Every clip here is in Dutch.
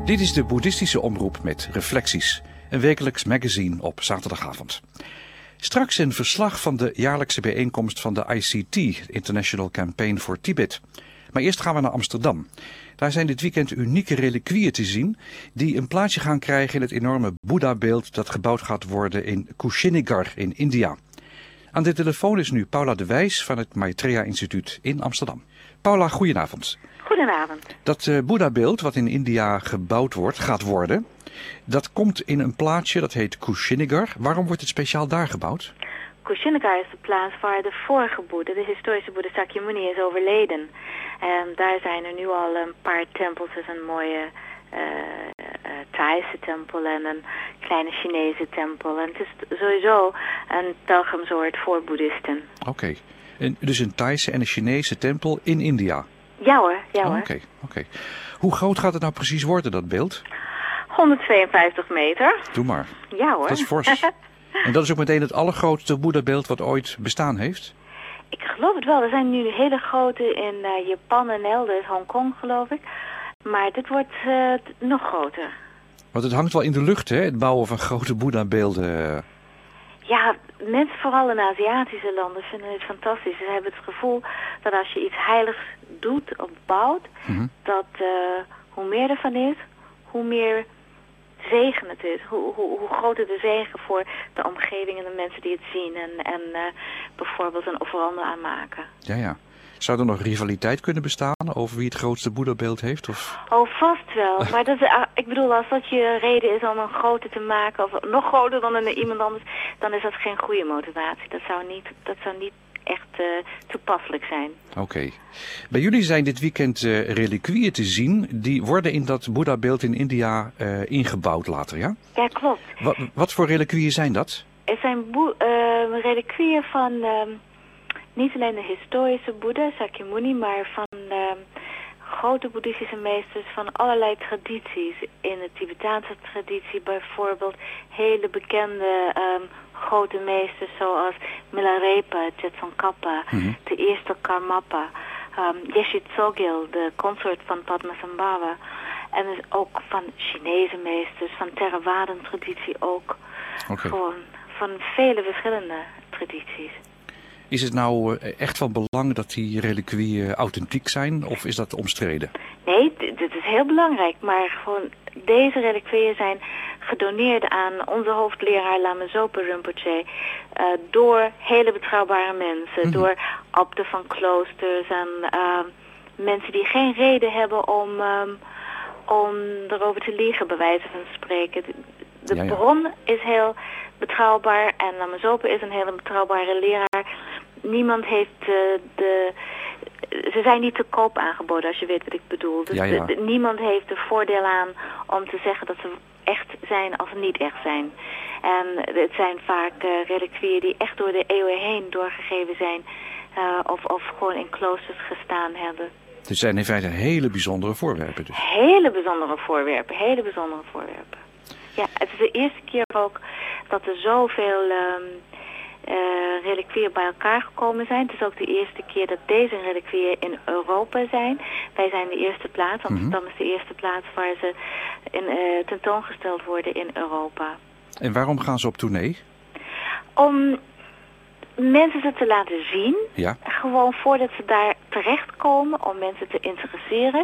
Dit is de Boeddhistische Omroep met Reflecties, een wekelijks magazine op zaterdagavond. Straks een verslag van de jaarlijkse bijeenkomst van de ICT, International Campaign for Tibet. Maar eerst gaan we naar Amsterdam. Daar zijn dit weekend unieke reliquieën te zien die een plaatsje gaan krijgen in het enorme Boeddha-beeld dat gebouwd gaat worden in Kushinagar in India. Aan de telefoon is nu Paula de Wijs van het Maitreya Instituut in Amsterdam. Paula, goedenavond. Goedenavond. Dat Boeddha-beeld wat in India gebouwd gaat worden, dat komt in een plaatsje dat heet Kushinagar. Waarom wordt het speciaal daar gebouwd? Kushinagar is de plaats waar de vorige Boeddha, de historische Boeddha Sakyamuni, is overleden. En daar zijn er nu al een paar tempels, dus een mooie Thaise tempel en een kleine Chinese tempel. En het is sowieso een pelgrimsoord voor boeddhisten. Oké. Dus een Thaise en een Chinese tempel in India? Ja hoor, ja hoor. Oké. Hoe groot gaat het nou precies worden, dat beeld? 152 meter. Doe maar. Ja hoor. Dat is fors. En dat is ook meteen het allergrootste Boeddha-beeld wat ooit bestaan heeft? Ik geloof het wel. Er zijn nu hele grote in Japan en elders, Hongkong geloof ik. Maar dit wordt nog groter. Want het hangt wel in de lucht, hè? Het bouwen van grote Boeddha-beelden. Ja, mensen vooral in Aziatische landen vinden het fantastisch. Ze hebben het gevoel dat als je iets heiligs doet of bouwt, dat hoe meer ervan is, hoe meer zegen het is. Hoe groter de zegen voor de omgeving en de mensen die het zien en bijvoorbeeld een offerande aanmaken. Ja. Zou er nog rivaliteit kunnen bestaan over wie het grootste Boeddha-beeld heeft? Of? Oh, vast wel. Maar dat is, ik bedoel, als dat je reden is om een groter te maken, of nog groter dan iemand anders, dan is dat geen goede motivatie. Dat zou niet echt toepasselijk zijn. Oké. Bij jullie zijn dit weekend reliquieën te zien. Die worden in dat Boeddha-beeld in India ingebouwd later, ja? Ja, klopt. Wat voor reliquieën zijn dat? Er zijn reliquieën van niet alleen de historische Boeddha, Sakyamuni, maar van grote boeddhistische meesters van allerlei tradities. In de Tibetaanse traditie bijvoorbeeld hele bekende grote meesters zoals Milarepa, Tsongkhapa, de eerste Karmapa, Yeshe Tsogyal, de consort van Padmasambhava. En dus ook van Chinese meesters, van Theravada traditie ook. Okay. Gewoon van vele verschillende tradities. Is het nou echt van belang dat die reliquieën authentiek zijn of is dat omstreden? Nee, dit is heel belangrijk. Maar gewoon deze reliquieën zijn gedoneerd aan onze hoofdleraar Lama Zopa Rinpoche door hele betrouwbare mensen. Door abten van kloosters en mensen die geen reden hebben om erover te liegen, bij wijze van spreken. De bron is heel betrouwbaar en Lama Zopa is een hele betrouwbare leraar. Niemand heeft ze zijn niet te koop aangeboden, als je weet wat ik bedoel. Dus niemand heeft er voordeel aan om te zeggen dat ze echt zijn als ze niet echt zijn. En het zijn vaak reliquieën die echt door de eeuwen heen doorgegeven zijn of gewoon in kloosters gestaan hebben. Het zijn in feite hele bijzondere voorwerpen dus. Hele bijzondere voorwerpen. Ja, het is de eerste keer ook dat er zoveel reliquieën bij elkaar gekomen zijn. Het is ook de eerste keer dat deze reliquieën in Europa zijn. Wij zijn de eerste plaats. Amsterdam is de eerste plaats waar ze tentoongesteld worden in Europa. En waarom gaan ze op tournee? Om mensen ze te laten zien. Ja. Gewoon voordat ze daar terechtkomen. Om mensen te interesseren.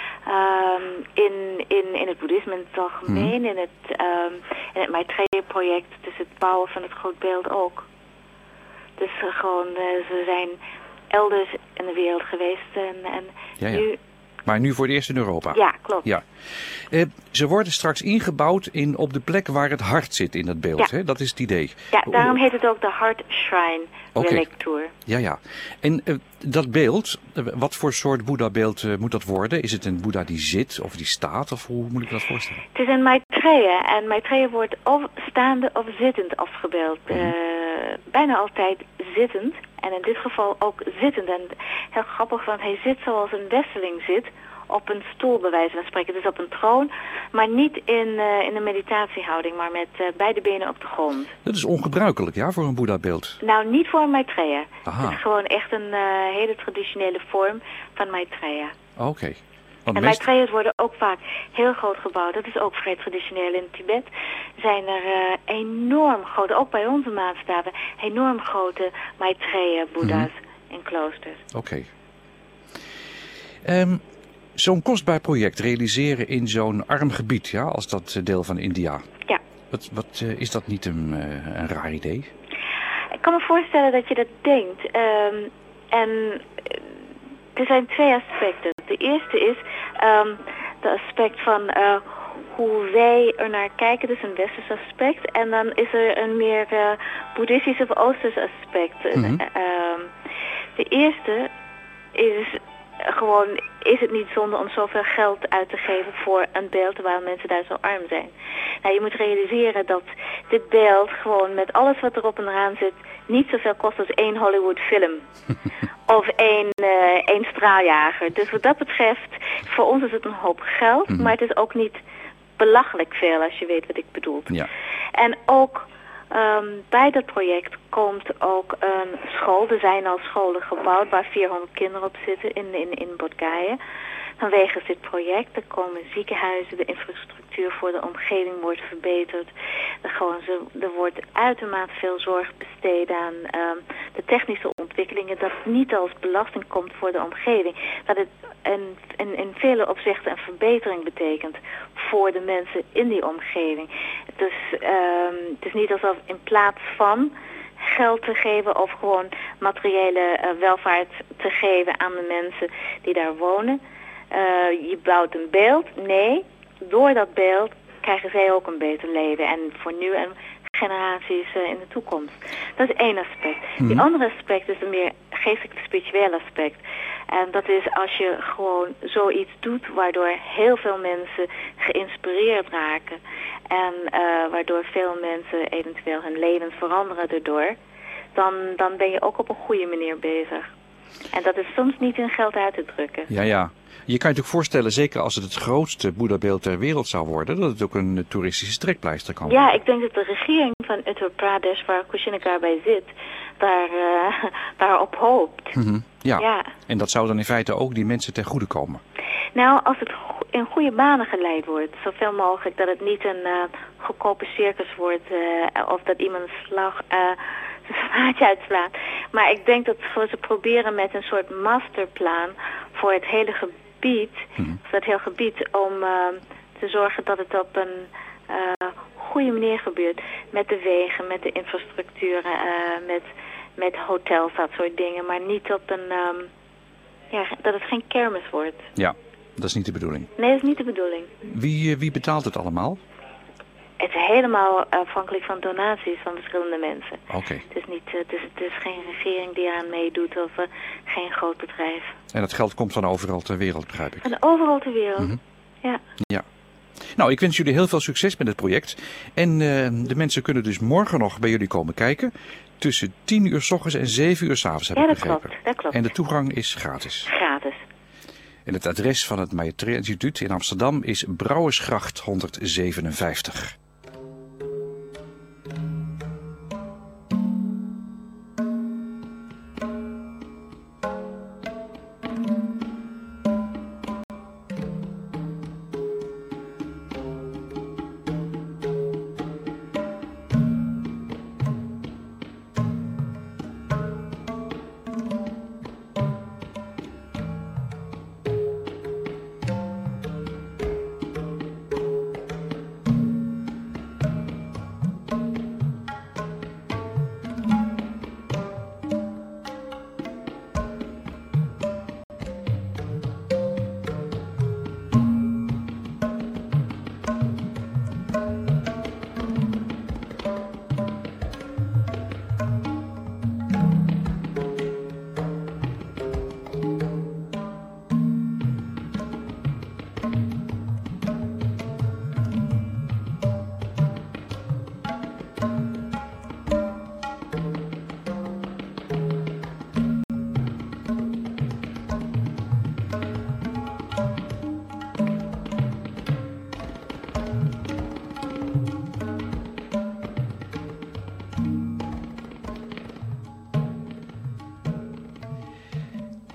In het boeddhisme in het algemeen. In het Maitreya-project. Dus het bouwen van het groot beeld ook. Dus gewoon, ze zijn elders in de wereld geweest en nu... Maar nu voor het eerst in Europa? Ja, klopt. Ja. Ze worden straks ingebouwd op de plek waar het hart zit in het beeld, hè? Dat is het idee. Ja, daarom heet het ook de Heart Shrine Relic Tour. Ja. En dat beeld, wat voor soort Boeddha-beeld moet dat worden? Is het een Boeddha die zit of die staat? Of hoe moet ik dat voorstellen? Het is een Maitreya. En Maitreya wordt of staande of zittend afgebeeld. Bijna altijd zittend. En in dit geval ook zittend. En heel grappig, want hij zit zoals een westerling zit. Op een stoel, bij wijze van spreken. Dus op een troon. Maar niet in een meditatiehouding, maar met beide benen op de grond. Dat is ongebruikelijk, ja, voor een Boeddha-beeld? Nou, niet voor een Maitreya. Aha. Het is gewoon echt een hele traditionele vorm van Maitreya. Oké. En maitreya's worden ook vaak heel groot gebouwd. Dat is ook vrij traditioneel in Tibet. Zijn er enorm grote, ook bij onze maatstaven, enorm grote Maitreya-boeddha's in kloosters. Oké. Zo'n kostbaar project realiseren in zo'n arm gebied, ja, als dat deel van India. Ja. Wat is dat niet een raar idee? Ik kan me voorstellen dat je dat denkt. En er zijn twee aspecten. De eerste is de aspect van hoe wij er naar kijken. Dat is een westers aspect. En dan is er een meer boeddhistisch of oosters aspect. De eerste is gewoon, is het niet zonde om zoveel geld uit te geven voor een beeld terwijl mensen daar zo arm zijn? Nou, je moet realiseren dat dit beeld gewoon met alles wat erop en eraan zit niet zoveel kost als 1 Hollywood film. Of één straaljager. Dus wat dat betreft, voor ons is het een hoop geld, maar het is ook niet belachelijk veel als je weet wat ik bedoel. Ja. En ook bij dat project komt ook een school. Er zijn al scholen gebouwd waar 400 kinderen op zitten in Bodh Gaya. Vanwege dit project, er komen ziekenhuizen, de infrastructuur voor de omgeving wordt verbeterd. Er wordt uitermate veel zorg besteed aan de technische ontwikkelingen, dat het niet als belasting komt voor de omgeving. Dat het in vele opzichten een verbetering betekent voor de mensen in die omgeving. Dus het is niet alsof in plaats van geld te geven of gewoon materiële welvaart te geven aan de mensen die daar wonen. Je bouwt een beeld. Nee, door dat beeld krijgen zij ook een beter leven. En voor nu en generaties in de toekomst. Dat is één aspect. Die andere aspect is een meer geestelijk spiritueel aspect. En dat is als je gewoon zoiets doet waardoor heel veel mensen geïnspireerd raken. En waardoor veel mensen eventueel hun levens veranderen daardoor. Dan ben je ook op een goede manier bezig. En dat is soms niet in geld uit te drukken. Ja. Je kan je natuurlijk voorstellen, zeker als het grootste Boeddha-beeld ter wereld zou worden, dat het ook een toeristische trekpleister kan worden. Ja, ik denk dat de regering van Uttar Pradesh, waar Kushinagар bij zit, daarop hoopt. Ja, en dat zou dan in feite ook die mensen ten goede komen. Nou, als het in goede banen geleid wordt, zoveel mogelijk dat het niet een goedkope circus wordt of dat iemand zijn slaatje uitslaat. Maar ik denk dat ze proberen met een soort masterplan voor het hele gebied, om te zorgen dat het op een goede manier gebeurt. Met de wegen, met de infrastructuur, met hotels, dat soort dingen. Maar niet op een, dat het geen kermis wordt. Ja, dat is niet de bedoeling. Nee, dat is niet de bedoeling. Wie betaalt het allemaal? Het is helemaal afhankelijk van donaties van verschillende mensen. Oké. Het is geen regering die eraan meedoet of geen groot bedrijf. En dat geld komt van overal ter wereld, begrijp ik? Van overal ter wereld, Ja. Nou, ik wens jullie heel veel succes met het project. En de mensen kunnen dus morgen nog bij jullie komen kijken. Tussen 10 uur 's ochtends en 7 uur 's avonds, heb ik begrepen. Dat klopt. En de toegang is gratis. Gratis. En het adres van het Maitreya Instituut in Amsterdam is Brouwersgracht 157.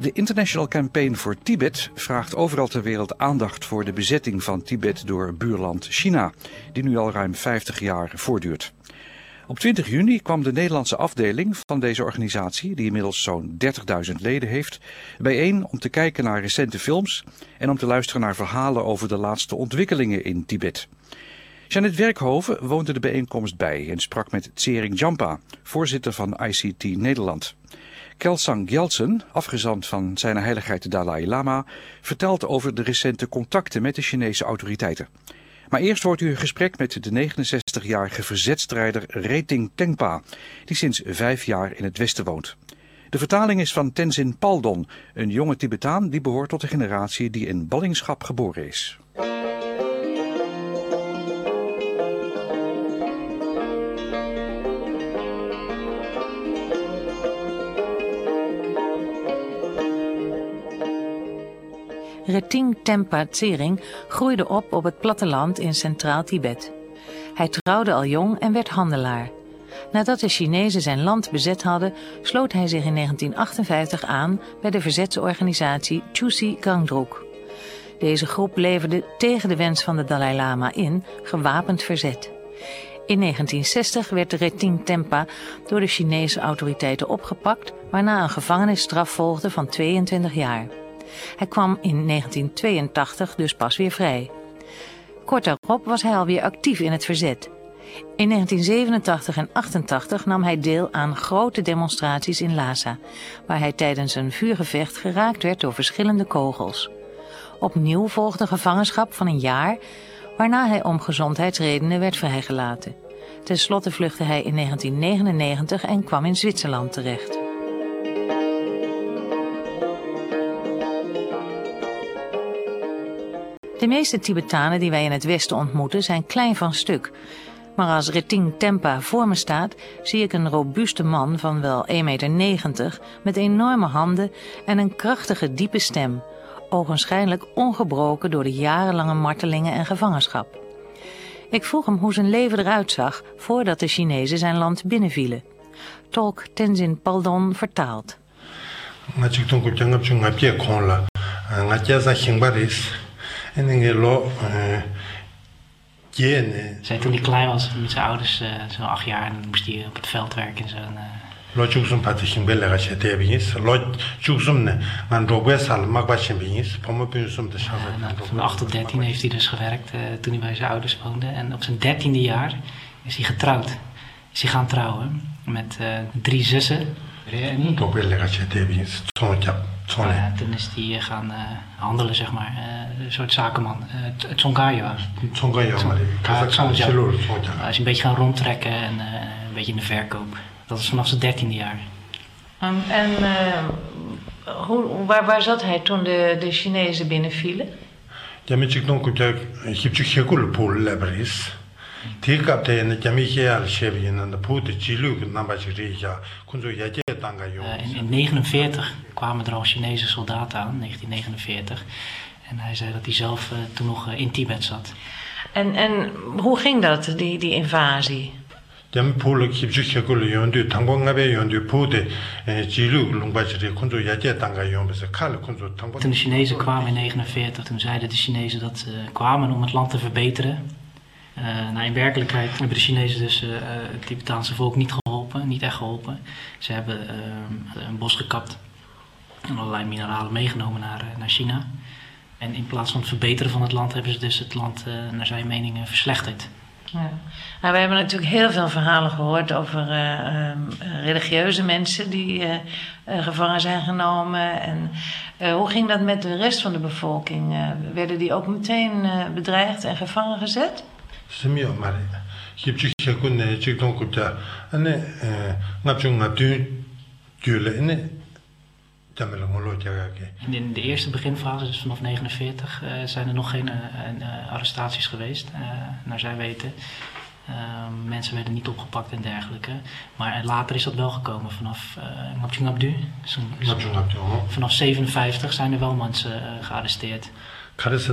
De International Campaign for Tibet vraagt overal ter wereld aandacht voor de bezetting van Tibet door buurland China, die nu al ruim 50 jaar voortduurt. Op 20 juni kwam de Nederlandse afdeling van deze organisatie, die inmiddels zo'n 30.000 leden heeft, bijeen om te kijken naar recente films en om te luisteren naar verhalen over de laatste ontwikkelingen in Tibet. Jeannette Werkhoven woonde de bijeenkomst bij en sprak met Tsering Jampa, voorzitter van ICT Nederland. Kelsang Gyaltsen, afgezant van zijn heiligheid de Dalai Lama, vertelt over de recente contacten met de Chinese autoriteiten. Maar eerst hoort u een gesprek met de 69-jarige verzetstrijder Reting Tengpa, die sinds 5 jaar in het Westen woont. De vertaling is van Tenzin Palden, een jonge Tibetaan die behoort tot de generatie die in ballingschap geboren is. Reting Tengpa Tsering groeide op het platteland in Centraal Tibet. Hij trouwde al jong en werd handelaar. Nadat de Chinezen zijn land bezet hadden, sloot hij zich in 1958 aan bij de verzetsorganisatie Chusi Gangdruk. Deze groep leverde tegen de wens van de Dalai Lama in gewapend verzet. In 1960 werd Reting Tengpa door de Chinese autoriteiten opgepakt, waarna een gevangenisstraf volgde van 22 jaar. Hij kwam in 1982 dus pas weer vrij. Kort daarop was hij alweer actief in het verzet. In 1987 en 1988 nam hij deel aan grote demonstraties in Lhasa, waar hij tijdens een vuurgevecht geraakt werd door verschillende kogels. Opnieuw volgde gevangenschap van een jaar, waarna hij om gezondheidsredenen werd vrijgelaten. Ten slotte vluchtte hij in 1999 en kwam in Zwitserland terecht. De meeste Tibetanen die wij in het Westen ontmoeten zijn klein van stuk. Maar als Reting Tengpa voor me staat, zie ik een robuuste man van wel 1,90 meter met enorme handen en een krachtige diepe stem, ogenschijnlijk ongebroken door de jarenlange martelingen en gevangenschap. Ik vroeg hem hoe zijn leven eruit zag voordat de Chinezen zijn land binnenvielen. Tolk Tenzin Palden vertaalt. Zei toen hij klein was met zijn ouders, zo'n 8 jaar, en dan moest hij op het veld werken in zo'n... Van 8 tot 13 heeft hij dus gewerkt toen hij bij zijn ouders woonde. En op zijn 13e jaar is hij getrouwd. Is hij gaan trouwen met 3 zussen. Toen is hij gaan handelen, zeg maar, een soort zakenman. Het Tsongkhapa. Hij is een beetje gaan rondtrekken en een beetje in de verkoop. Dat was vanaf zijn 13e jaar. Waar zat hij toen de Chinezen binnenvielen? In 1949 kwamen er al Chinese soldaten aan, 1949. En hij zei dat hij zelf toen nog in Tibet zat. En hoe ging dat, die invasie? Toen de Chinezen kwamen in 1949, toen zeiden de Chinezen dat ze kwamen om het land te verbeteren. In werkelijkheid hebben de Chinezen dus het Tibetaanse volk niet echt geholpen. Ze hebben een bos gekapt en allerlei mineralen meegenomen naar China. En in plaats van het verbeteren van het land hebben ze dus het land naar zijn mening verslechterd. Ja. Nou, we hebben natuurlijk heel veel verhalen gehoord over religieuze mensen die gevangen zijn genomen. En hoe ging dat met de rest van de bevolking? Werden die ook meteen bedreigd en gevangen gezet? In de eerste beginfase, dus vanaf 1949, zijn er nog geen arrestaties geweest, naar zij weten. Mensen werden niet opgepakt en dergelijke. Maar later is dat wel gekomen vanaf Ngabchung Abdu. Vanaf 1957 zijn er wel mensen gearresteerd. Vanaf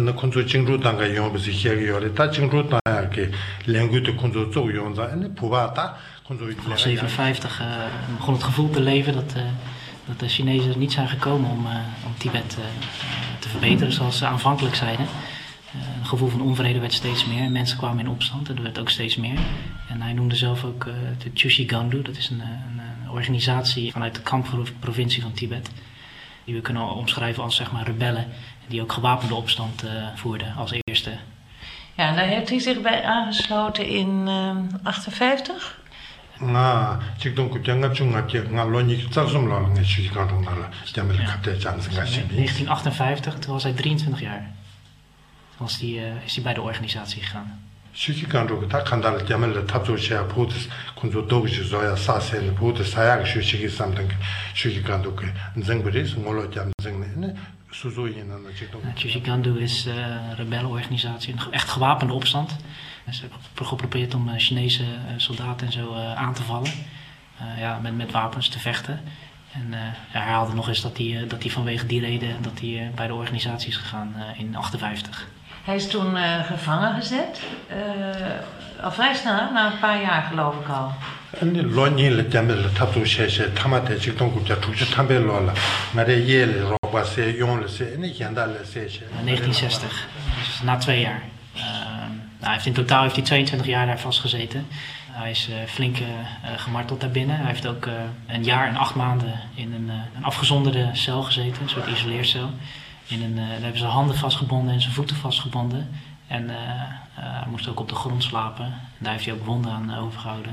1957 begon het gevoel te leven dat Dat de Chinezen er niet zijn gekomen om Tibet te verbeteren zoals ze aanvankelijk zeiden. Een gevoel van onvrede werd steeds meer. Mensen kwamen in opstand en er werd ook steeds meer. En hij noemde zelf ook de Chushi-Gandu. Dat is een organisatie vanuit de kampprovincie van Tibet. Die we kunnen omschrijven als zeg maar rebellen. Die ook gewapende opstand voerden als eerste. Ja, en daar heeft hij zich bij aangesloten in 58? nga 직동 국장갑 중갑게 nga lonik 짝숨라는 게 주식하는 날라 때문에 갑자기 장생가시 1958, toen was hij 23 jaar. Toen is hij bij de organisatie gegaan. 주식간도 다 간다를 때문에 탑조시야 보드 군조 도그지 조야 사세는 보드 사약 주식이 삼등 주식간도 그 인생벌이 몰로 잠생네 수조인은 직동 Chushi-Gandu is een rebellenorganisatie, een echt gewapende opstand. Ze hebben geprobeerd om Chinese soldaten en zo aan te vallen. Met wapens te vechten. En hij herhaalde nog eens dat hij vanwege die reden dat hij bij de organisatie is gegaan in 58. Hij is toen gevangen gezet. Al vrij snel, na een paar jaar geloof ik al. 아니 론니를 때문에 탑조시에 타마테 직동 국자 주식 탐벨로라 말에 예를 로바세 용을세 네 현달세 1960, dus na 2 jaar. Hij heeft in totaal 22 jaar daar vastgezeten. Hij is flink gemarteld daarbinnen. Hij heeft ook een jaar en 8 maanden in een afgezonderde cel gezeten, een soort isoleercel. Daar hebben ze handen vastgebonden en zijn voeten vastgebonden. En hij moest ook op de grond slapen. En daar heeft hij ook wonden aan overgehouden.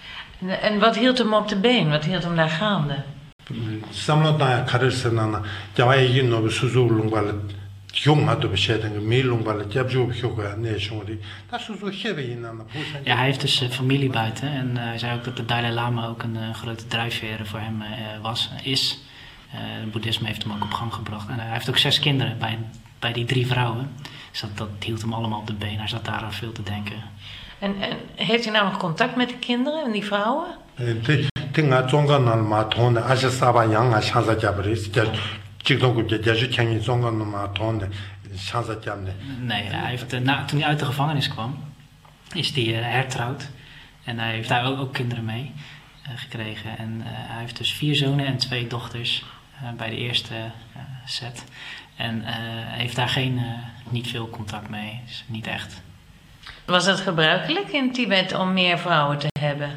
En wat hield hem op de been? Wat hield hem daar gaande? samlodaya karirsanana jawaye yinno suzuulungbal jonghado bescheden meelungbal jabjo bjoga nee shongri dat suzu hebe inana busan. Ja, hij heeft dus familie buiten en hij zei ook dat de Dalai Lama ook een grote drijfveer voor hem is. Het boeddhisme heeft hem ook op gang gebracht. En hij heeft ook 6 kinderen bij die 3 vrouwen. Dus dat hield hem allemaal op de been. Hij zat daar aan veel te denken. En heeft hij nou nog contact met de kinderen en die vrouwen? Tinga zonganal ma tonde aja saba yanga chansa jabris jigdongubje jaju changi zonganal ma tonde chansa jabne. Nee, hij heeft, toen hij uit de gevangenis kwam, is hij hertrouwd. En hij heeft daar ook kinderen mee gekregen. En hij heeft dus 4 zonen en 2 dochters bij de eerste set. En heeft daar niet veel contact mee, dus niet echt. Was het gebruikelijk in Tibet om meer vrouwen te hebben?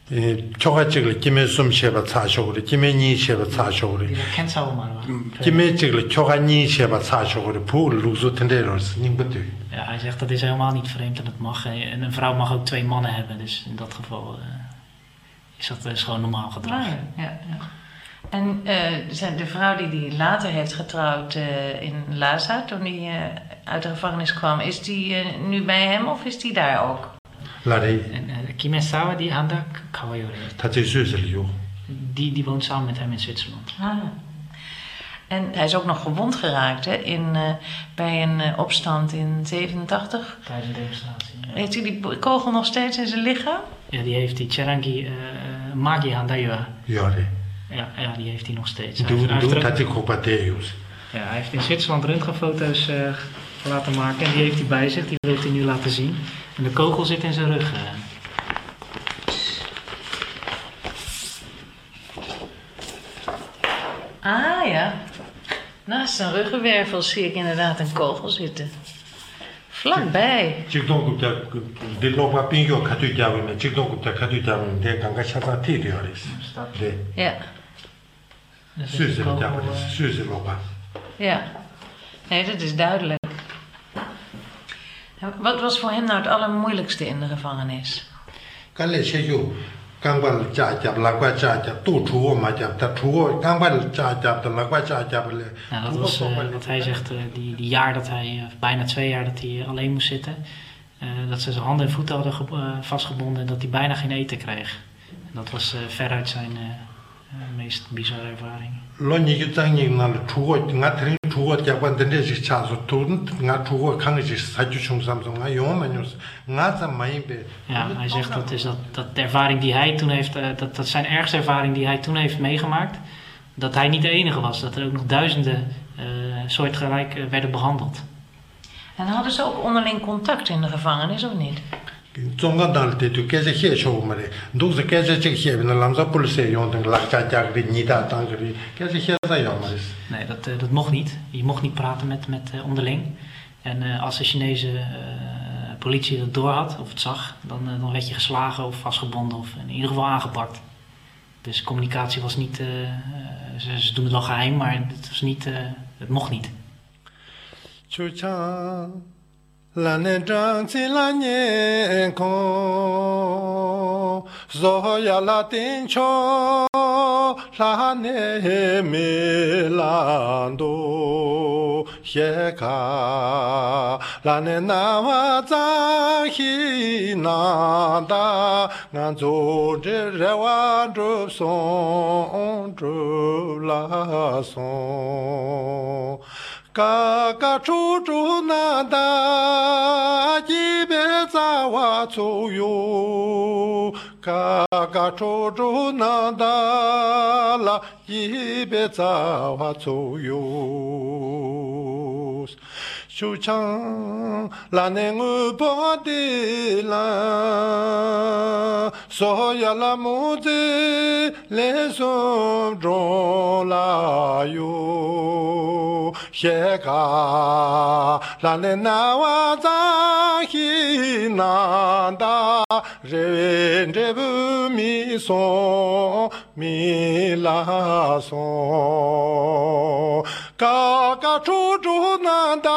초가직을 김에 숨 쉐바 차쇼그리 김에니 쉐바 차쇼그리 kent ze allemaal. 김에직을 초가니 쉐바 차쇼그리 부을 루소 텐데로스 닝부터. Ja, hij zegt dat is helemaal niet vreemd en dat mag. En een vrouw mag ook 2 mannen hebben, dus in dat geval is dat gewoon normaal gedrag. Ja. En de vrouw die hij later heeft getrouwd in Lhasa, toen hij uit de gevangenis kwam, is die nu bij hem of is die daar ook? En Kimesawa die Handa Kawayore. Dat is Zwitserland. Die woont samen met hem in Zwitserland. Ah. En hij is ook nog gewond geraakt hè, bij een opstand in 87. Tijdens een demonstratie. Ja. Heeft hij die kogel nog steeds in zijn lichaam? Ja, die heeft die Cherangi Magi Handayua. Ja, die heeft hij nog steeds. Hij heeft in Zwitserland röntgenfoto's laten maken en die heeft hij bij zich. Die wil hij nu laten zien. En de kogel zit in zijn rug. Ah ja. Naast zijn ruggenwervel zie ik inderdaad een kogel zitten. Vlakbij. Ja. Ja. Nee, dat is duidelijk. Wat was voor hem nou het allermoeilijkste in de gevangenis? Nou, dat was wat hij zegt, die jaar dat hij, bijna 2 jaar dat hij alleen moest zitten. Dat ze zijn handen en voeten hadden vastgebonden en dat hij bijna geen eten kreeg. En dat was veruit zijn meest bizarre ervaring. Ja, hij zegt dat de ervaring die hij toen heeft, dat zijn ergste ervaring die hij toen heeft meegemaakt, dat hij niet de enige was, dat er ook nog duizenden soortgelijk werden behandeld. En hadden ze ook onderling contact in de gevangenis of niet? zongadal te tu keze he shomare doze keze chek he na lamza police yondeng lakcha jagri nida tangri keze he za yomare. Nee, dat mocht niet. Je mocht niet praten met onderling. En als de Chinese politie dat door had, of het zag, dan werd je geslagen of vastgebonden of in ieder geval aangepakt. Dus communicatie was niet, ze doen het wel geheim, maar het was niet, het mocht niet. Chucha la ne zhang qi la nian kong zo ya la tin cho la ne me lan do xie ka la ne na wa zang hi na da ngan zo zhe re wa zhu song zhu la song嘎嘎处处那达一别杂话走哟，嘎嘎处处那达啦一别杂话走哟。修长拉年我把的啦，所有拉木子来送中啦哟，些个拉年那瓦扎希那达，人这不米送米拉送，嘎嘎处处那达。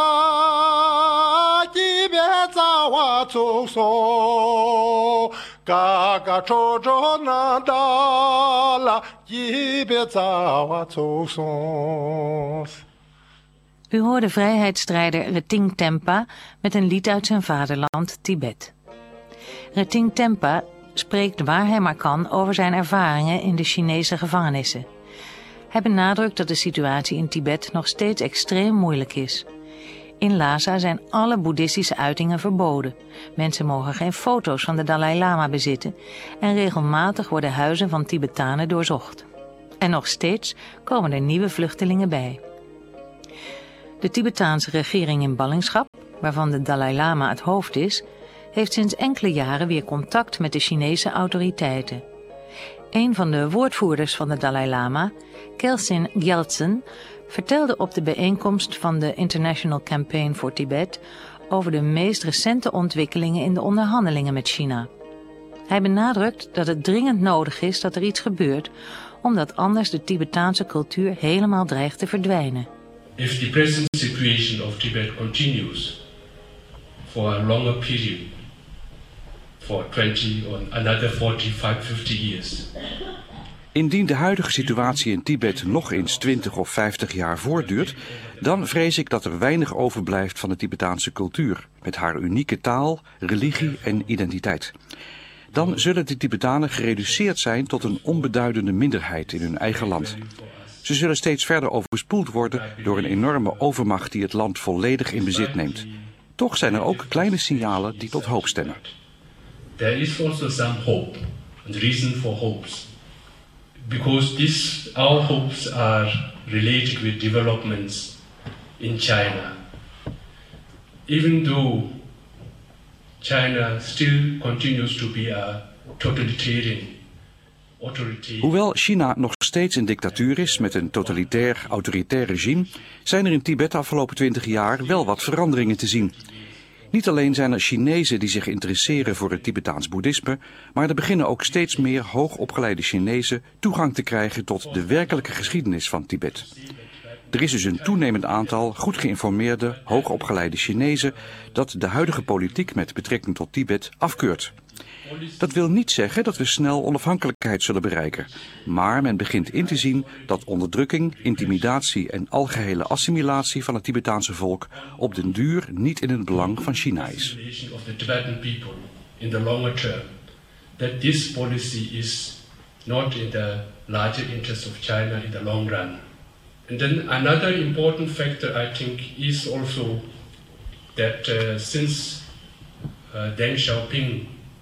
一别杂话走送，嘎嘎瞅瞅那达啦，一别杂话走送。 U hoorde vrijheidsstrijder Reting Tempa met een lied uit zijn vaderland Tibet. Reting Tempa spreekt waar hij maar kan over zijn ervaringen in de Chinese gevangenissen. Hij benadrukt dat de situatie in Tibet nog steeds extreem moeilijk is. In Lhasa zijn alle boeddhistische uitingen verboden. Mensen mogen geen foto's van de Dalai Lama bezitten en regelmatig worden huizen van Tibetanen doorzocht. En nog steeds komen er nieuwe vluchtelingen bij. De Tibetaanse regering in ballingschap, waarvan de Dalai Lama het hoofd is, heeft sinds enkele jaren weer contact met de Chinese autoriteiten. Een van de woordvoerders van de Dalai Lama, Kelsyn Gyaltsen, vertelde op de bijeenkomst van de International Campaign for Tibet over de meest recente ontwikkelingen in de onderhandelingen met China. Hij benadrukt dat het dringend nodig is dat er iets gebeurt, omdat anders de Tibetaanse cultuur helemaal dreigt te verdwijnen. If the present situation of Tibet continues for a longer period, for 20 or another 45, 50 years. Indien de huidige situatie in Tibet nog eens 20 of 50 jaar voortduurt, dan vrees ik dat er weinig overblijft van de Tibetaanse cultuur, met haar unieke taal, religie en identiteit. Dan zullen de Tibetanen gereduceerd zijn tot een onbeduidende minderheid in hun eigen land. Ze zullen steeds verder overspoeld worden door een enorme overmacht die het land volledig in bezit neemt. Toch zijn er ook kleine signalen die tot hoop stemmen. There is also some hope, and reason for hopes. Because our hopes are related with developments in China. Even though China still continues to be a totalitarian authority. Hoewel China nog steeds een dictatuur is met een autoritair regime, zijn er in Tibet de afgelopen 20 jaar wel wat veranderingen te zien. Niet alleen zijn er Chinezen die zich interesseren voor het Tibetaans boeddhisme, maar er beginnen ook steeds meer hoogopgeleide Chinezen toegang te krijgen tot de werkelijke geschiedenis van Tibet. Er is dus een toenemend aantal goed geïnformeerde, hoogopgeleide Chinezen dat de huidige politiek met betrekking tot Tibet afkeurt. Dat wil niet zeggen dat we snel onafhankelijkheid zullen bereiken, maar men begint in te zien dat onderdrukking, intimidatie en algehele assimilatie van het Tibetaanse volk op den duur niet in het belang van China is. In the longer term, that this policy is not in the larger interest of China in the long run. And then another important factor, I think, is also that since Deng Xiaoping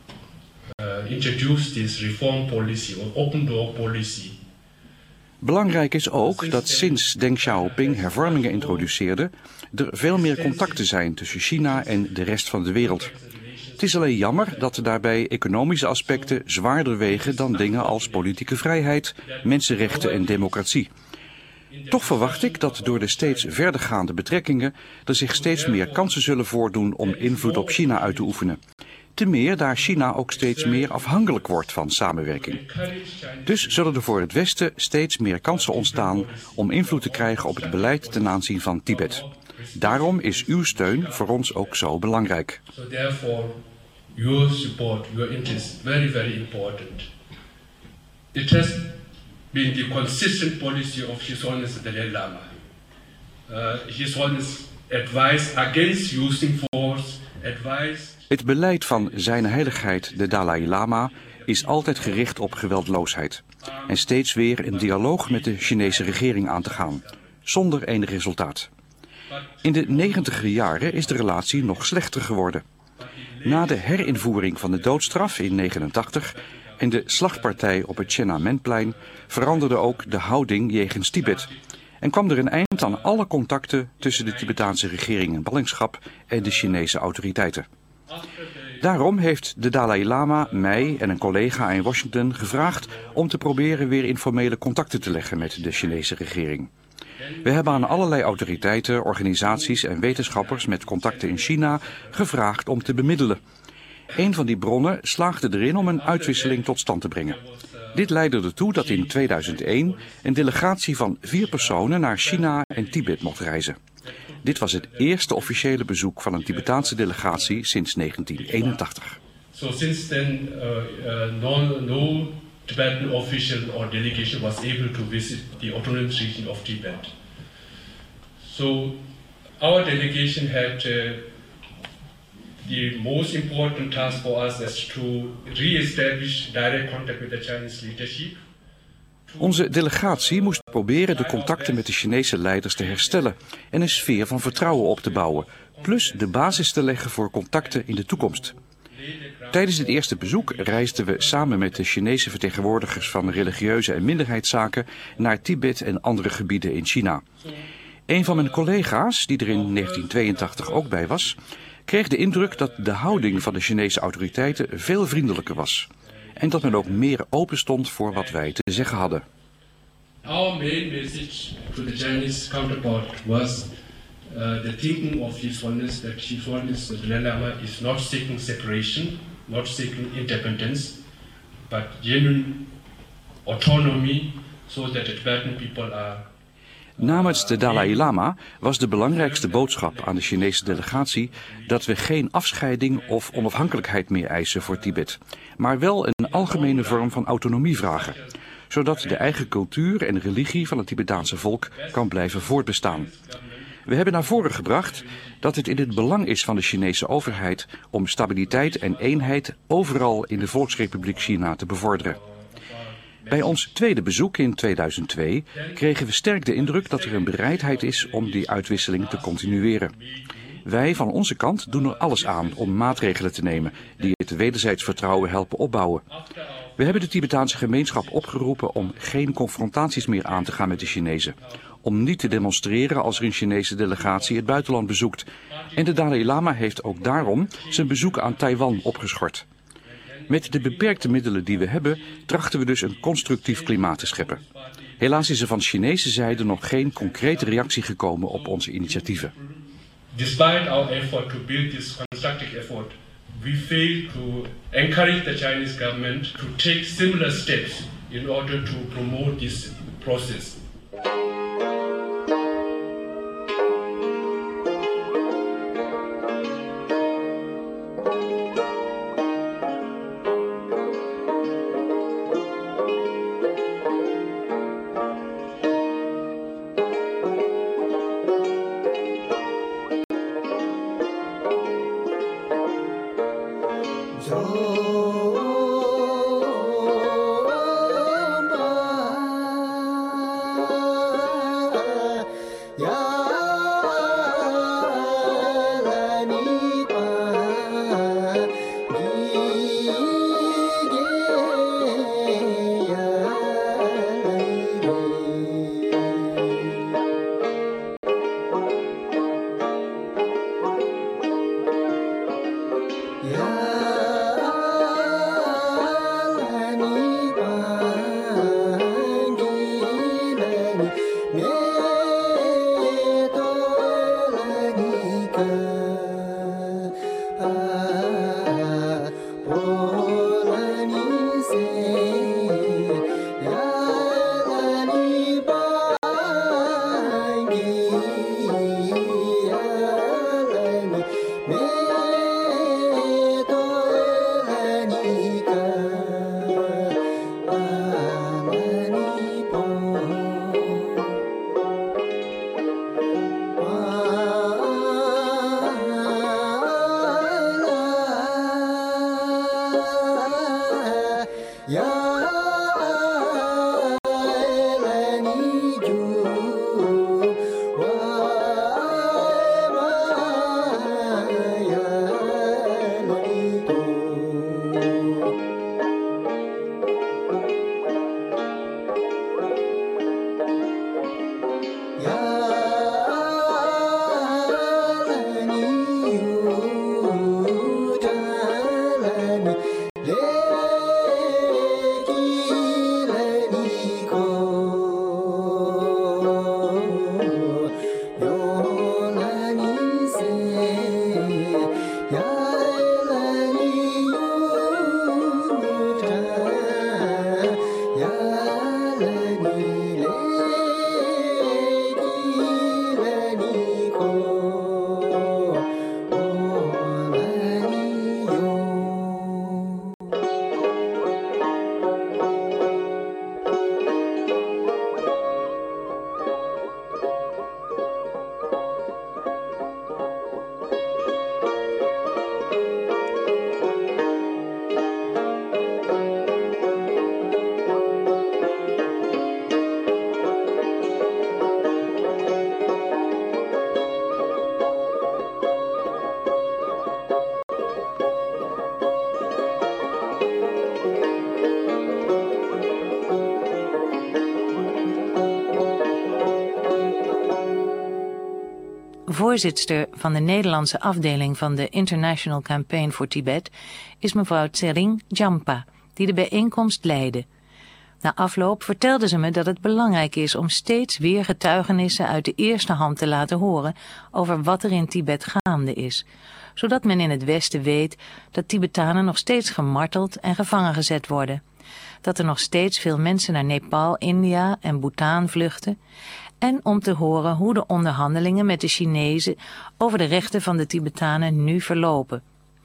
introduced this reform policy or open door policy. Belangrijk is ook dat sinds Deng Xiaoping hervormingen introduceerde, er veel meer contacten zijn tussen China en de rest van de wereld. Het is alleen jammer dat daarbij economische aspecten zwaarder wegen dan dingen als politieke vrijheid, mensenrechten en democratie. Toch verwacht ik dat door de steeds verdergaande betrekkingen er zich steeds meer kansen zullen voordoen om invloed op China uit te oefenen. Te meer daar China ook steeds meer afhankelijk wordt van samenwerking. Dus zullen er voor het Westen steeds meer kansen ontstaan om invloed te krijgen op het beleid ten aanzien van Tibet. Daarom is uw steun voor ons ook zo belangrijk. So therefore, your support, your interest, very, very important. It has been the consistent policy of His Holiness the Dalai Lama. His Holiness advised against using force, advised... Het beleid van zijn heiligheid de Dalai Lama is altijd gericht op geweldloosheid. En steeds weer een dialoog met de Chinese regering aan te gaan, zonder enig resultaat. In de 90er jaren is de relatie nog slechter geworden. Na de herinvoering van de doodstraf in 1989 en de slagpartij op het Tiananmenplein veranderde ook de houding jegens Tibet. En kwam er een eind aan alle contacten tussen de Tibetaanse regering in ballingschap en de Chinese autoriteiten. Daarom heeft de Dalai Lama mij en een collega in Washington gevraagd om te proberen weer informele contacten te leggen met de Chinese regering. We hebben aan allerlei autoriteiten, organisaties en wetenschappers met contacten in China gevraagd om te bemiddelen. Een van die bronnen slaagde erin om een uitwisseling tot stand te brengen. Dit leidde ertoe dat in 2001 een delegatie van 4 personen naar China en Tibet mocht reizen. Dit was het eerste officiële bezoek van een Tibetaanse delegatie sinds 1981. So since then, no Tibetan official or delegation was able to visit the autonomous region of Tibet. So our delegation had the most important task for us is to re-establish direct contact with the Chinese leadership. Onze delegatie moest proberen de contacten met de Chinese leiders te herstellen en een sfeer van vertrouwen op te bouwen, plus de basis te leggen voor contacten in de toekomst. Tijdens dit eerste bezoek reisden we samen met de Chinese vertegenwoordigers van religieuze en minderheidszaken naar Tibet en andere gebieden in China. Een van mijn collega's, die er in 1982 ook bij was, kreeg de indruk dat de houding van de Chinese autoriteiten veel vriendelijker was. En dat men ook meer open stond voor wat wij te zeggen hadden. Our main message to the Chinese counterpart was the thinking of His Holiness that His Holiness the Dalai Lama is not seeking separation, not seeking independence, but genuine autonomy, so that the Tibetan people are. Namens de Dalai Lama was de belangrijkste boodschap aan de Chinese delegatie dat we geen afscheiding of onafhankelijkheid meer eisen voor Tibet, maar wel een algemene vorm van autonomie vragen, zodat de eigen cultuur en religie van het Tibetaanse volk kan blijven voortbestaan. We hebben naar voren gebracht dat het in het belang is van de Chinese overheid om stabiliteit en eenheid overal in de Volksrepubliek China te bevorderen. Bij ons tweede bezoek in 2002 kregen we sterk de indruk dat er een bereidheid is om die uitwisseling te continueren. Wij van onze kant doen er alles aan om maatregelen te nemen die het wederzijds vertrouwen helpen opbouwen. We hebben de Tibetaanse gemeenschap opgeroepen om geen confrontaties meer aan te gaan met de Chinezen. Om niet te demonstreren als er een Chinese delegatie het buitenland bezoekt. En de Dalai Lama heeft ook daarom zijn bezoek aan Taiwan opgeschort. Met de beperkte middelen die we hebben, trachten we dus een constructief klimaat te scheppen. Helaas is er van Chinese zijde nog geen concrete reactie gekomen op onze initiatieven. Despite our effort to build this constructive effort, we fail to encourage the Chinese government to take similar steps in order to promote this process. Voorzitster van de Nederlandse afdeling van de International Campaign for Tibet is mevrouw Tsering Jampa, die de bijeenkomst leidde. Na afloop vertelde ze me dat het belangrijk is om steeds weer getuigenissen uit de eerste hand te laten horen over wat er in Tibet gaande is, zodat men in het Westen weet dat Tibetanen nog steeds gemarteld en gevangen gezet worden, dat er nog steeds veel mensen naar Nepal, India en Bhutan vluchten, en om te horen hoe de onderhandelingen met de Chinezen over de rechten van de Tibetanen nu verlopen.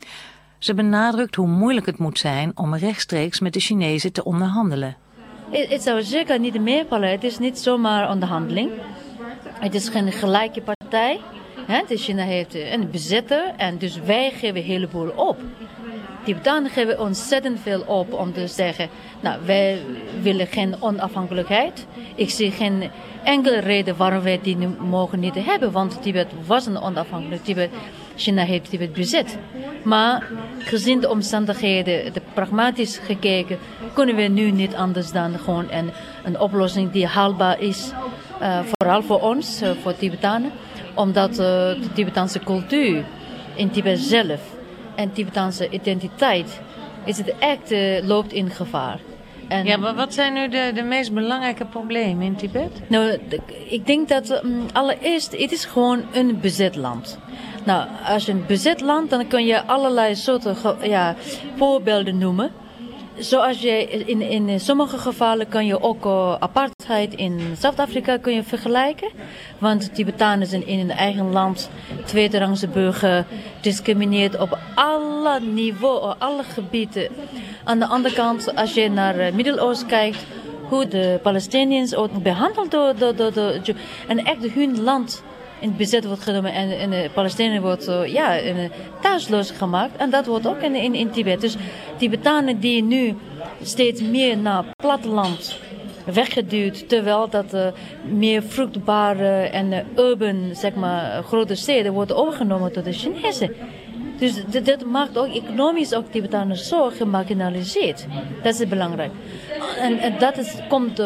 Ze benadrukt hoe moeilijk het moet zijn om rechtstreeks met de Chinezen te onderhandelen. Het zou zeker niet meevallen. Het is niet zomaar onderhandeling. Het is geen gelijke partij. De China heeft een bezetter en dus wij geven een heleboel op. Tibetanen geven ontzettend veel op om te zeggen, nou, wij willen geen onafhankelijkheid. Ik zie geen enkele reden waarom wij die nu mogen niet hebben, want Tibet was een onafhankelijk. China heeft Tibet bezet. Maar gezien de omstandigheden, pragmatisch gekeken, kunnen we nu niet anders dan gewoon een oplossing die haalbaar is, vooral voor ons, voor Tibetanen, omdat de Tibetaanse cultuur in Tibet zelf en Tibetaanse identiteit is het echt loopt in gevaar. En ja, maar wat zijn nu de meest belangrijke problemen in Tibet? Nou, ik denk dat allereerst, het is gewoon een bezet land. Nou, als je een bezet land, dan kun je allerlei soorten voorbeelden noemen. Zoals je in sommige gevallen kan je ook apartheid in Zuid-Afrika kun je vergelijken. Want Tibetanen zijn in hun eigen land tweederangse burger, discrimineerd op alle niveaus, alle gebieden. Aan de andere kant, als je naar het Midden-Oosten kijkt, hoe de Palestiniërs ook behandeld door en echt hun land in bezet wordt genomen en de Palestiniërs wordt thuisloos gemaakt. En dat wordt ook in Tibet. Dus Tibetanen die nu steeds meer naar platteland weggeduwd, terwijl dat meer vruchtbare en urban, zeg maar, grote steden worden overgenomen door de Chinezen. Dus dat maakt ook economisch ook Tibetanen zo gemarginaliseerd. Dat is belangrijk. En dat komt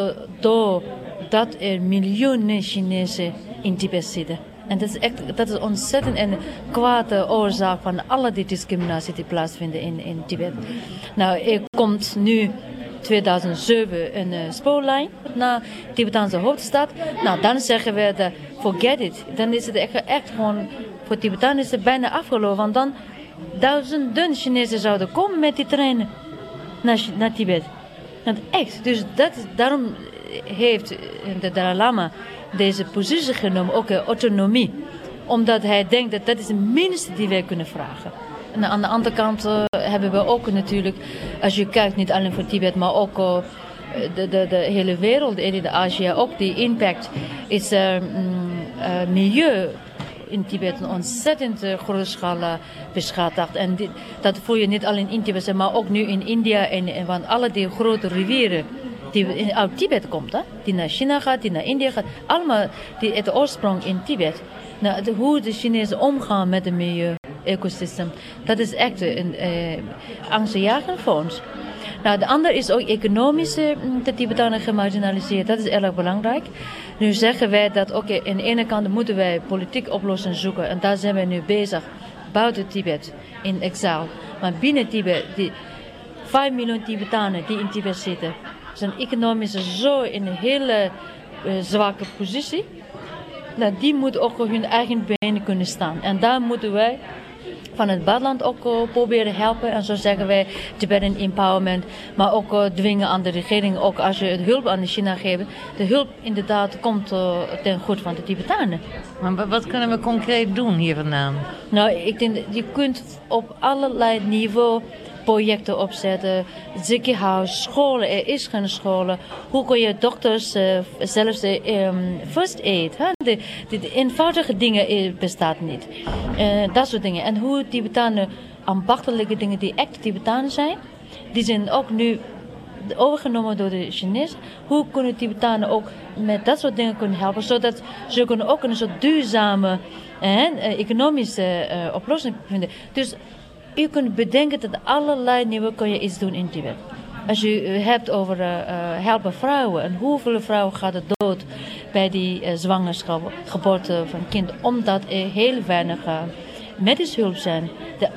doordat er miljoenen Chinezen in Tibet zitten. En dat is ontzettend een kwade oorzaak van alle die discriminatie die plaatsvinden in Tibet. Nou, er komt nu 2007 een spoorlijn naar de Tibetaanse hoofdstad. Nou, dan zeggen we dat forget it. Dan is het echt gewoon, voor Tibetanen is het bijna afgelopen. Want dan duizenden Chinezen zouden komen met die treinen naar Tibet. Dat echt. Dus daarom heeft de Dalai Lama deze positie genomen, ook autonomie. Omdat hij denkt dat dat is het minste die wij kunnen vragen. En aan de andere kant hebben we ook natuurlijk, als je kijkt niet alleen voor Tibet, maar ook de hele wereld, in Azië, ook die impact is milieu in Tibet een ontzettend grote schaal beschadigd. En dat voel je niet alleen in Tibet, maar ook nu in India en want alle die grote rivieren die uit Tibet komt, hè? Die naar China gaat, die naar India gaat, allemaal het oorsprong in Tibet. Nou, hoe de Chinezen omgaan met het milieu-ecosysteem, dat is echt een angstaanjagend voor ons. Nou, de andere is ook economisch de Tibetanen gemarginaliseerd. Dat is erg belangrijk. Nu zeggen wij dat aan de ene kant moeten wij politiek oplossingen zoeken. En daar zijn wij nu bezig, buiten Tibet, in exile. Maar binnen Tibet, die 5 miljoen Tibetanen die in Tibet zitten, zijn economisch zo in een hele zwakke positie. Nou, die moeten ook op hun eigen benen kunnen staan. En daar moeten wij van het buitenland ook proberen helpen. En zo zeggen wij Tibetan empowerment. Maar ook dwingen aan de regering, ook als je hulp aan China geeft. De hulp inderdaad komt ten goede van de Tibetanen. Maar wat kunnen we concreet doen hier vandaan? Nou, ik denk dat je kunt op allerlei niveaus projecten opzetten, ziekenhuis, scholen, er is geen scholen. Hoe kun je dokters, zelfs first aid, de eenvoudige dingen bestaat niet. Dat soort dingen. En hoe Tibetanen, ambachtelijke dingen die echt Tibetanen zijn, die zijn ook nu overgenomen door de Chinezen. Hoe kunnen Tibetanen ook met dat soort dingen kunnen helpen, zodat ze kunnen ook een soort duurzame economische oplossing vinden. Dus u kunt bedenken dat allerlei nieuwe kun je iets doen in Tibet. Als je hebt over helpen vrouwen en hoeveel vrouwen gaat er dood bij die zwangerschap, geboorte van een kind, omdat er heel weinig medische hulp zijn.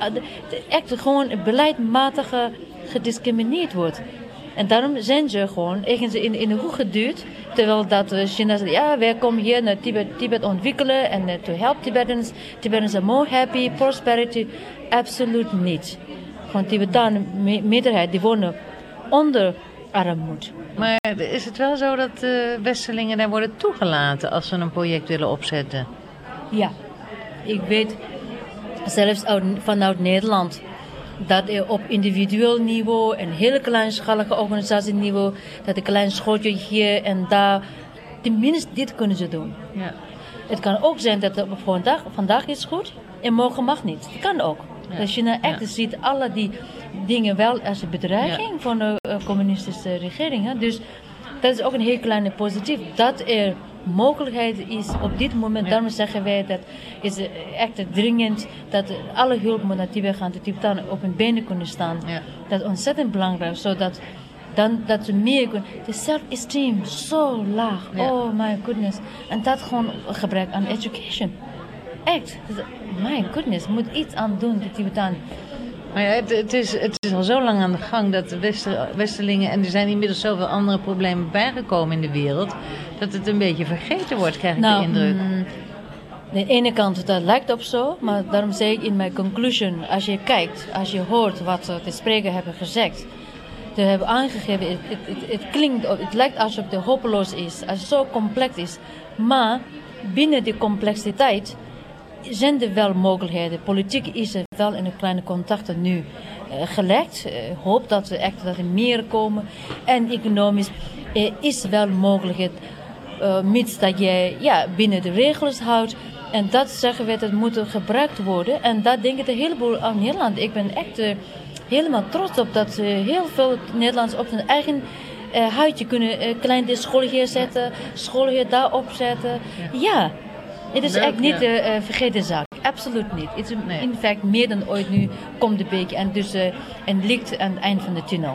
Echt gewoon beleidmatig gediscrimineerd wordt. En daarom zijn ze gewoon ergens in de hoek geduwd. Terwijl dat China zegt, ja, wij komen hier naar Tibet ontwikkelen en to help Tibetans. Tibetans are more happy, prosperity. Absoluut niet. Gewoon Tibetanen meerderheid, die wonen onder armoede. Maar is het wel zo dat Westerlingen daar worden toegelaten als ze een project willen opzetten? Ja, ik weet zelfs vanuit Nederland dat er op individueel niveau en heel kleinschalige organisatieniveau, dat een klein schooltje hier en daar, tenminste dit kunnen ze doen. Ja. Het kan ook zijn dat vandaag is goed en morgen mag niet. Dat kan ook. Ja. Dat China echt ziet alle die dingen wel als een bedreiging van de communistische regering. Hè? Dus dat is ook een heel kleine positief. Dat er mogelijkheid is op dit moment, daarom zeggen wij dat is echt dringend dat alle hulp moet naar Tibet gaan, de Tibetanen op hun benen kunnen staan. Ja. Dat is ontzettend belangrijk, zodat dat ze meer kunnen. De self-esteem zo laag, oh my goodness. En dat gewoon gebrek aan education. Echt, my goodness, moet iets aan doen, de Tibetanen. Maar ja, het is al zo lang aan de gang dat de Westerlingen, en er zijn inmiddels zoveel andere problemen bijgekomen in de wereld, dat het een beetje vergeten wordt, krijg ik de indruk. Aan de ene kant, dat lijkt op zo, maar daarom zei ik in mijn conclusion, als je kijkt, als je hoort wat de sprekers hebben gezegd, ze hebben aangegeven, het lijkt alsof het hopeloos is, als het zo complex is, maar binnen die complexiteit zijn er wel mogelijkheden. Politiek is er wel in de kleine contacten nu gelegd. Hoop dat er meer komen. En economisch is wel mogelijkheid, mits dat je binnen de regels houdt. En dat zeggen we, dat moet gebruikt worden. En dat denk ik een heleboel aan Nederland. Ik ben echt helemaal trots op dat heel veel Nederlanders op hun eigen huidje kunnen klein de school hier zetten, school hier daar opzetten. Ja. Het is echt niet een vergeten zaak. Absoluut niet. Het is in feite meer dan ooit nu komt de beek en dus een licht aan het eind van de tunnel.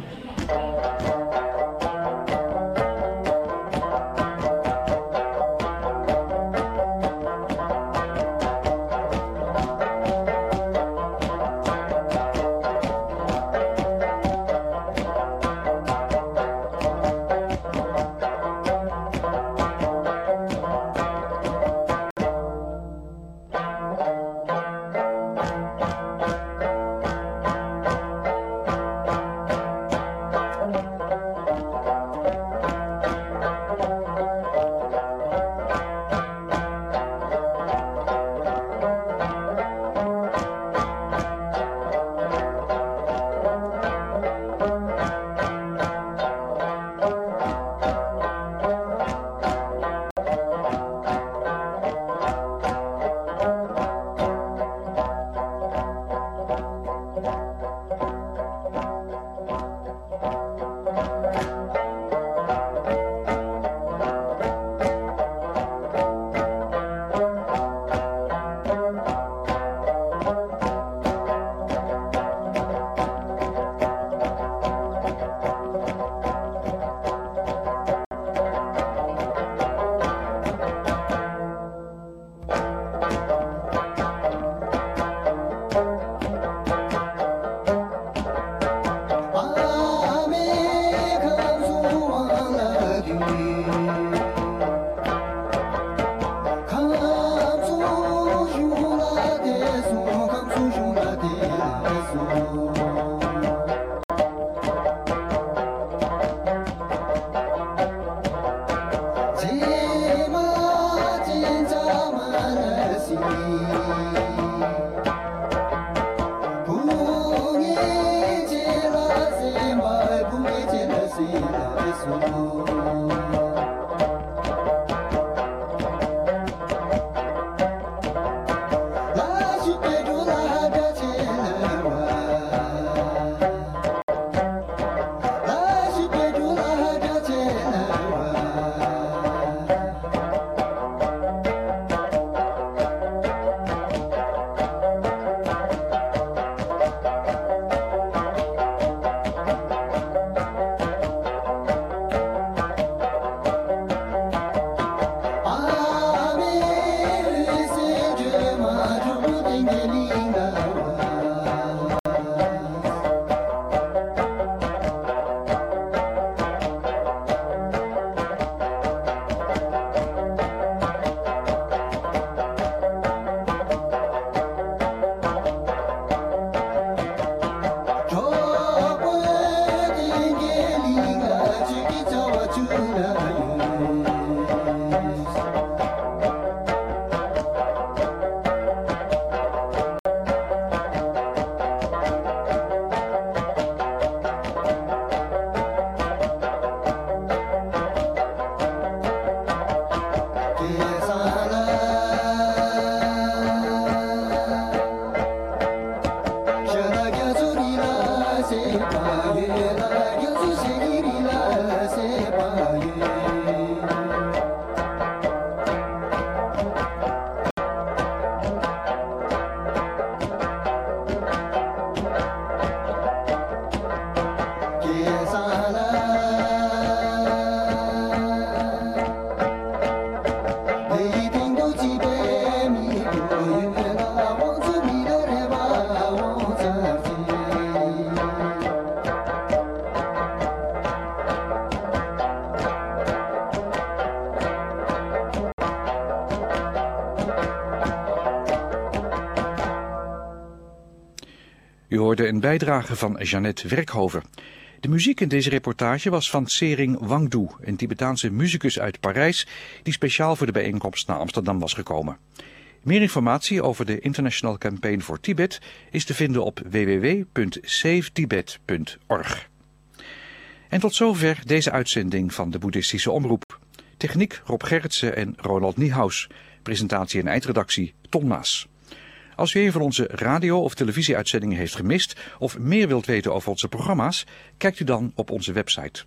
U hoorde een bijdrage van Jeannette Werkhoven. De muziek in deze reportage was van Tsering Wangdu, een Tibetaanse muzikus uit Parijs die speciaal voor de bijeenkomst naar Amsterdam was gekomen. Meer informatie over de International Campaign for Tibet is te vinden op www.savetibet.org. En tot zover deze uitzending van de Boeddhistische Omroep. Techniek Rob Gerritsen en Ronald Niehaus. Presentatie en eindredactie Ton Maas. Als u een van onze radio- of televisieuitzendingen heeft gemist of meer wilt weten over onze programma's, kijkt u dan op onze website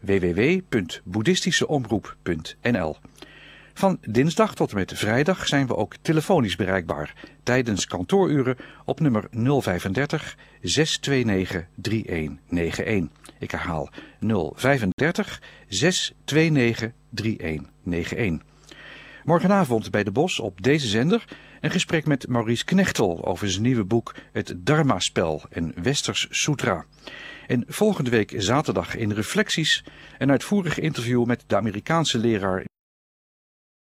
www.boeddhistischeomroep.nl. Van dinsdag tot en met vrijdag zijn we ook telefonisch bereikbaar tijdens kantooruren op nummer 035 629 3191. Ik herhaal 035 629 3191. Morgenavond bij De Bos op deze zender een gesprek met Maurice Knechtel over zijn nieuwe boek Het Dharma-spel, een Westers Sutra. En volgende week zaterdag in Reflecties een uitvoerig interview met de Amerikaanse leraar